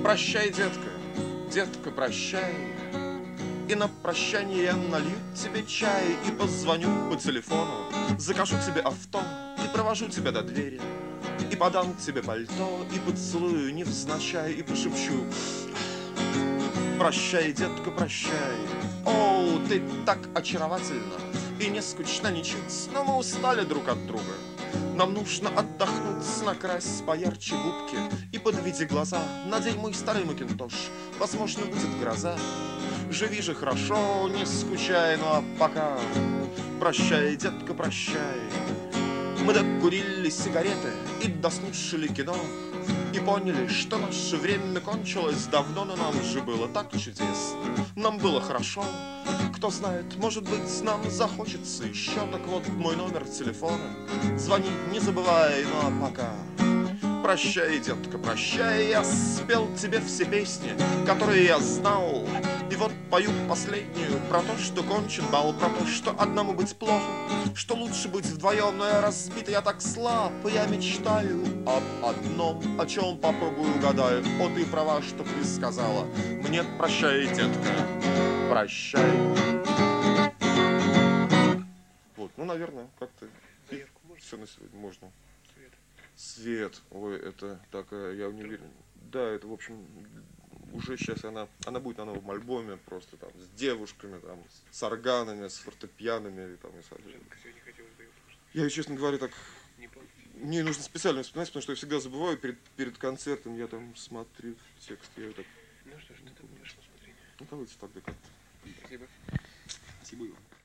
Прощай, детка, детка, прощай. И на прощание я налью тебе чай и позвоню по телефону, закажу тебе авто и провожу тебя до двери, и подам тебе пальто, и поцелую невзначай, и пошепчу: прощай, детка, прощай. О, ты так очаровательна и не скучна ничуть, но мы устали друг от друга. Нам нужно отдохнуть, накрась поярче губки и подведи глаза, надень мой старый макинтош, возможно, будет гроза. Живи же хорошо, не скучай, ну а пока прощай, детка, прощай. Мы докурили сигареты и дослушали кино, и поняли, что наше время кончилось давно, но нам же было так чудесно, нам было хорошо. Кто знает, может быть, нам захочется еще. Так вот мой номер телефона, звони, не забывай, ну а пока прощай, детка, прощай. Я спел тебе все песни, которые я знал, и вот пою последнюю про то, что кончен бал, про то, что одному быть плохо, что лучше быть вдвоем. Но я разбит, я так слаб, и я мечтаю об одном, о чем попробую угадаю. О, ты права, что ты сказала мне: прощай, детка, прощай. Вот, ну, наверное, как-то все на сегодня можно. Свет. Ой, это такая, я не уверен. Да, это, в общем, уже сейчас она будет на новом альбоме, просто там с девушками, там, с органами, с фортепианами. Там, я, честно говоря, так... Мне нужно специально вспоминать, потому что я всегда забываю перед концертом, я там смотрю текст, я так... Ну что ж, ты там будешь на смотрение. Ну, давайте тогда как-то. Спасибо. Спасибо, Иван.